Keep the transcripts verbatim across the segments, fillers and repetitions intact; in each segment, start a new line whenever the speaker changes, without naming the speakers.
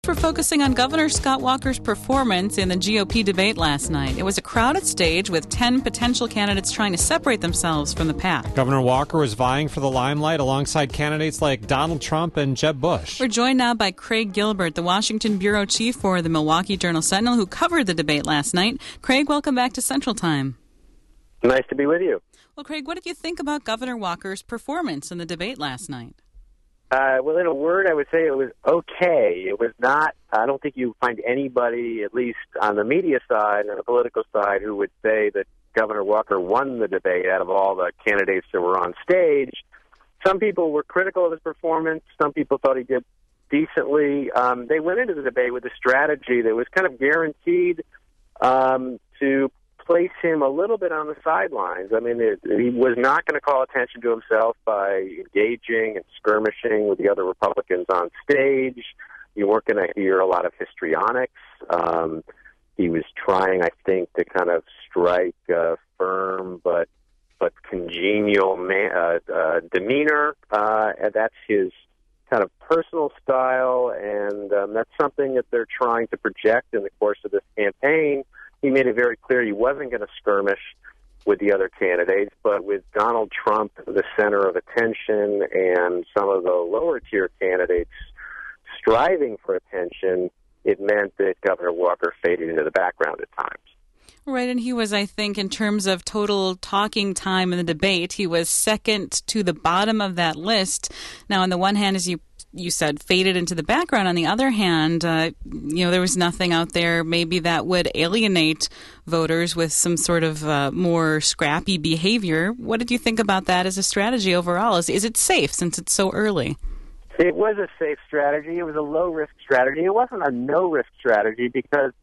For focusing on Governor Scott Walker's performance in the G O P debate last night. It was a crowded stage with ten potential candidates trying to separate themselves from the pack.
Governor Walker was vying for the limelight alongside candidates like Donald Trump and Jeb Bush.
We're joined now by Craig Gilbert, the Washington bureau chief for the Milwaukee Journal-Sentinel, who covered the debate last night. Craig, welcome back to Central Time.
Nice to be with you.
Well, Craig, what did you think about Governor Walker's performance in the debate last night?
Uh, well, in a word, I would say it was okay. It was not, I don't think you find anybody, at least on the media side and the political side, who would say that Governor Walker won the debate out of all the candidates that were on stage. Some people were critical of his performance. Some people thought he did decently. Um, they went into the debate with a strategy that was kind of guaranteed um, to place him a little bit on the sidelines. I mean, it, he was not going to call attention to himself by engaging and skirmishing with the other Republicans on stage. You weren't going to hear a lot of histrionics. Um, he was trying, I think, to kind of strike a firm but but congenial man, uh, uh, demeanor. Uh, and that's his kind of personal style, and um, that's something that they're trying to project in the course of this campaign. He made it very clear he wasn't going to skirmish with the other candidates, but with Donald Trump the center of attention and some of the lower-tier candidates striving for attention, it meant that Governor Walker faded into the background at times.
Right, and he was, I think, in terms of total talking time in the debate, he was second to the bottom of that list. Now, on the one hand, as you you said, faded into the background. On the other hand, uh, you know, there was nothing out there maybe that would alienate voters with some sort of uh, more scrappy behavior. What did you think about that as a strategy overall? Is, is it safe since it's so early?
It was a safe strategy. It was a low-risk strategy. It wasn't a no-risk strategy because,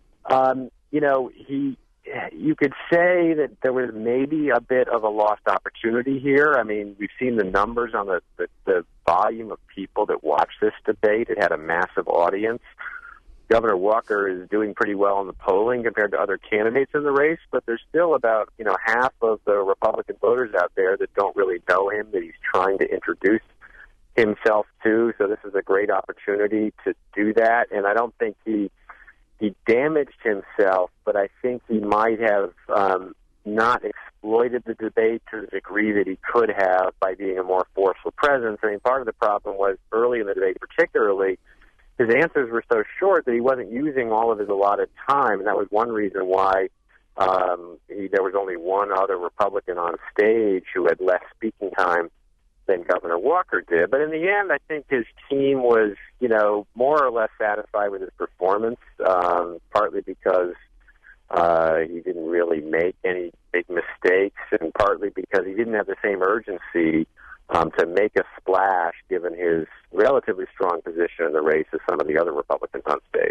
um, you know, he... you could say that there was maybe a bit of a lost opportunity here. I mean, we've seen the numbers on the, the, the volume of people that watched this debate. It had a massive audience. Governor Walker is doing pretty well in the polling compared to other candidates in the race, but there's still about, you know, half of the Republican voters out there that don't really know him, that he's trying to introduce himself to. So this is a great opportunity to do that, and I don't think he He damaged himself, but I think he might have um, not exploited the debate to the degree that he could have by being a more forceful presence. I mean, part of the problem was early in the debate particularly, his answers were so short that he wasn't using all of his allotted time, and that was one reason why um, he, there was only one other Republican on stage who had less speaking time than Governor Walker did. But in the end, I think his team was, you know, more or less satisfied with his performance, um, partly because uh, he didn't really make any big mistakes, and partly because he didn't have the same urgency um, to make a splash, given his relatively strong position in the race as some of the other Republicans on stage.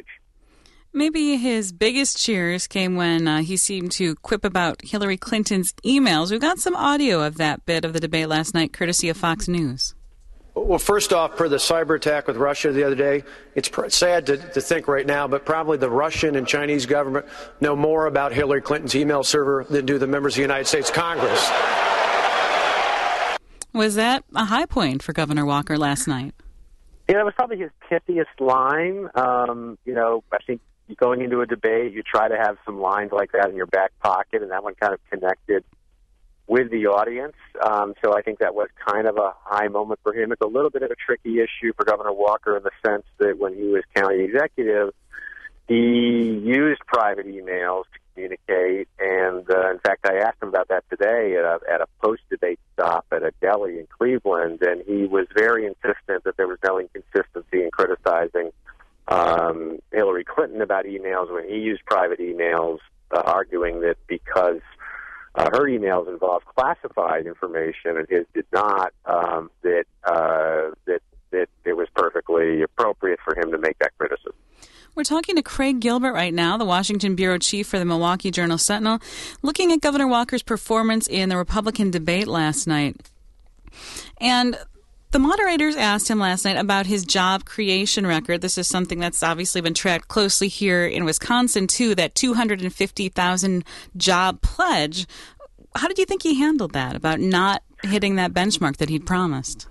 Maybe his biggest cheers came when uh, he seemed to quip about Hillary Clinton's emails. We've got some audio of that bit of the debate last night, courtesy of Fox News.
Well, first off, per the cyber attack with Russia the other day, it's pr- sad to, to think right now, but probably the Russian and Chinese government know more about Hillary Clinton's email server than do the members of the United States Congress.
Was that a high point for Governor Walker last night?
Yeah, it was probably his pithiest line. Um, you know, I think going into a debate, you try to have some lines like that in your back pocket, and that one kind of connected with the audience. Um, so I think that was kind of a high moment for him. It's a little bit of a tricky issue for Governor Walker in the sense that when he was county executive, he used private emails to communicate. And, uh, in fact, I asked him about that today at a, at a post-debate stop at a deli in Cleveland, and he was very insistent that there was no inconsistency in criticizing Um, Hillary Clinton about emails when he used private emails, uh, arguing that because uh, her emails involved classified information and his did not, um, that, uh, that that it was perfectly appropriate for him to make that criticism.
We're talking to Craig Gilbert right now, the Washington bureau chief for the Milwaukee Journal-Sentinel, looking at Governor Walker's performance in the Republican debate last night. And the moderators asked him last night about his job creation record. This is something that's obviously been tracked closely here in Wisconsin, too, that two hundred fifty thousand job pledge. How did you think he handled that, about not hitting that benchmark that he'd promised?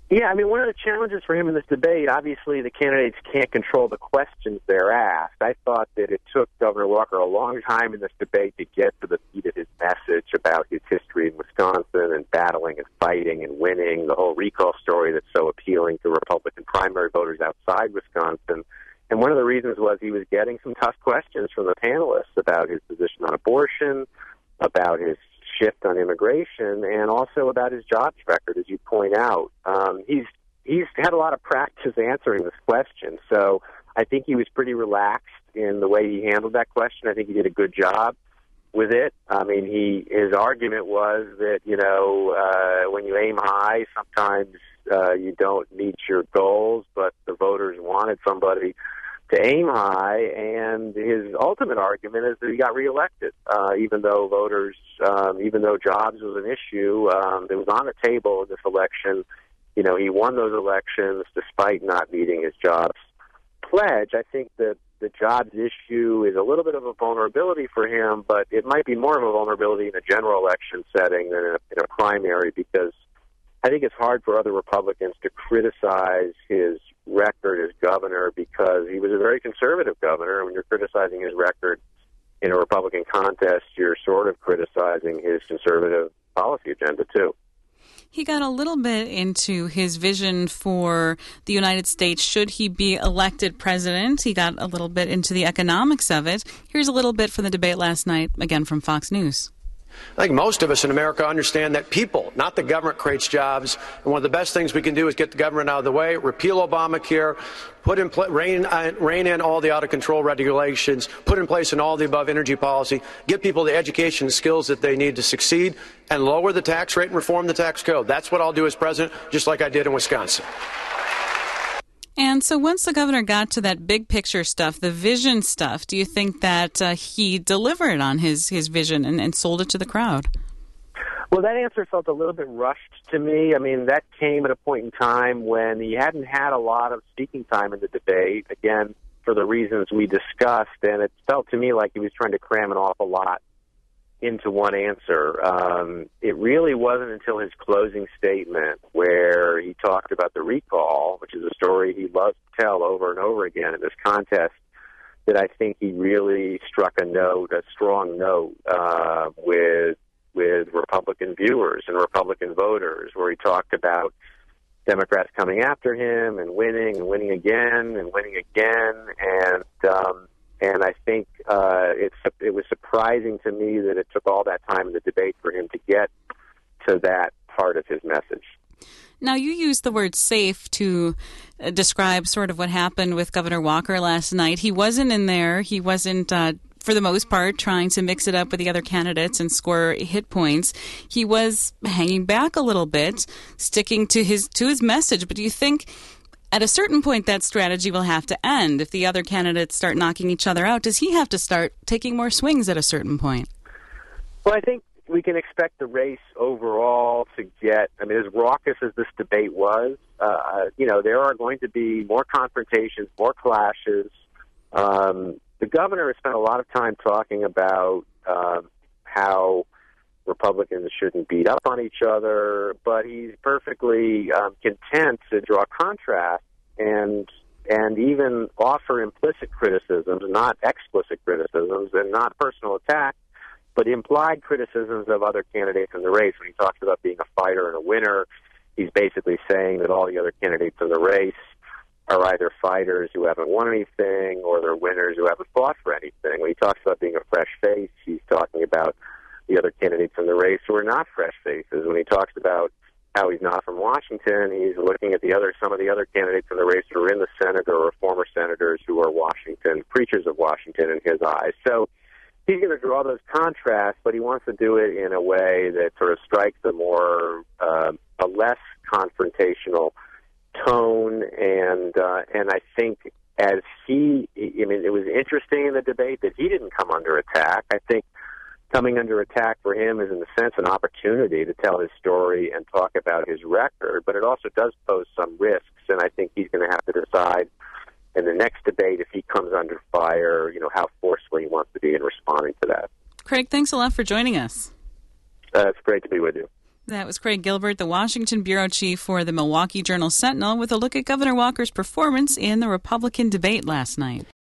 Yeah, I mean, one of the challenges for him in this debate, obviously the candidates can't control the questions they're asked. I thought that it took Governor Walker a long time in this debate to get to the meat of his message about his history in Wisconsin and battling and fighting and winning, the whole recall story that's so appealing to Republican primary voters outside Wisconsin. And one of the reasons was he was getting some tough questions from the panelists about his position on abortion, about his shift on immigration, and also about his jobs record, as you point out. Um, he's he's had a lot of practice answering this question, so I think he was pretty relaxed in the way he handled that question. I think he did a good job with it. I mean, he his argument was that, you know, uh, when you aim high, sometimes uh, you don't meet your goals, but the voters wanted somebody to aim high, and his ultimate argument is that he got reelected, uh, even though voters, um, even though jobs was an issue, um, it was on the table in this election. You know, he won those elections despite not meeting his jobs pledge. I think that the jobs issue is a little bit of a vulnerability for him, but it might be more of a vulnerability in a general election setting than in a, in a primary, because I think it's hard for other Republicans to criticize his record as governor, because he was a very conservative governor. When you're criticizing his record in a Republican contest, you're sort of criticizing his conservative policy agenda, too.
He got a little bit into his vision for the United States should he be elected president. He got a little bit into the economics of it. Here's a little bit from the debate last night, again from Fox News.
I think most of us in America understand that people, not the government, creates jobs. And one of the best things we can do is get the government out of the way, repeal Obamacare, put in pl- rein, uh, rein in all the out-of-control regulations, put in place an all-the-above energy policy, give people the education and skills that they need to succeed, and lower the tax rate and reform the tax code. That's what I'll do as president, just like I did in Wisconsin.
And so once the governor got to that big picture stuff, the vision stuff, do you think that uh, he delivered on his, his vision and, and sold it to the crowd?
Well, that answer felt a little bit rushed to me. I mean, that came at a point in time when he hadn't had a lot of speaking time in the debate, again, for the reasons we discussed, and it felt to me like he was trying to cram an awful lot into one answer. Um, it really wasn't until his closing statement where he talked about the recall, which is a story he loves to tell over and over again in this contest, that I think he really struck a note, a strong note, uh, with with Republican viewers and Republican voters, where he talked about Democrats coming after him and winning and winning again and winning again, and um, And I think uh, it's, it was surprising to me that it took all that time in the debate for him to get to that part of his message.
Now, you used the word safe to uh, describe sort of what happened with Governor Walker last night. He wasn't in there. He wasn't, uh, for the most part, trying to mix it up with the other candidates and score hit points. He was hanging back a little bit, sticking to his to his message. But do you think at a certain point that strategy will have to end if the other candidates start knocking each other out? Does he have to start taking more swings at a certain point?
Well, I think we can expect the race overall to get, I mean, as raucous as this debate was, uh, you know, there are going to be more confrontations, more clashes. Um, the governor has spent a lot of time talking about uh, how Republicans shouldn't beat up on each other, but he's perfectly um, content to draw contrast and and even offer implicit criticisms, not explicit criticisms, and not personal attacks, but implied criticisms of other candidates in the race. When he talks about being a fighter and a winner, he's basically saying that all the other candidates in the race are either fighters who haven't won anything or they're winners who haven't fought for anything. When he talks about being a fresh face, he's talking about the other candidates in the race who are not fresh faces. When he talks about how he's not from Washington, he's looking at the other some of the other candidates in the race who are in the Senate or former senators who are Washington, preachers of Washington in his eyes. So he's going to draw those contrasts, but he wants to do it in a way that sort of strikes a more, uh, a less confrontational tone. And uh, and I think as he, I mean, it was interesting in the debate that he didn't come under attack. I think coming under attack for him is, in a sense, an opportunity to tell his story and talk about his record, but it also does pose some risks, and I think he's going to have to decide in the next debate, if he comes under fire, you know, how forceful he wants to be in responding to that.
Craig, thanks a lot for joining us.
Uh, it's great to be with you.
That was Craig Gilbert, the Washington bureau chief for the Milwaukee Journal-Sentinel, with a look at Governor Walker's performance in the Republican debate last night.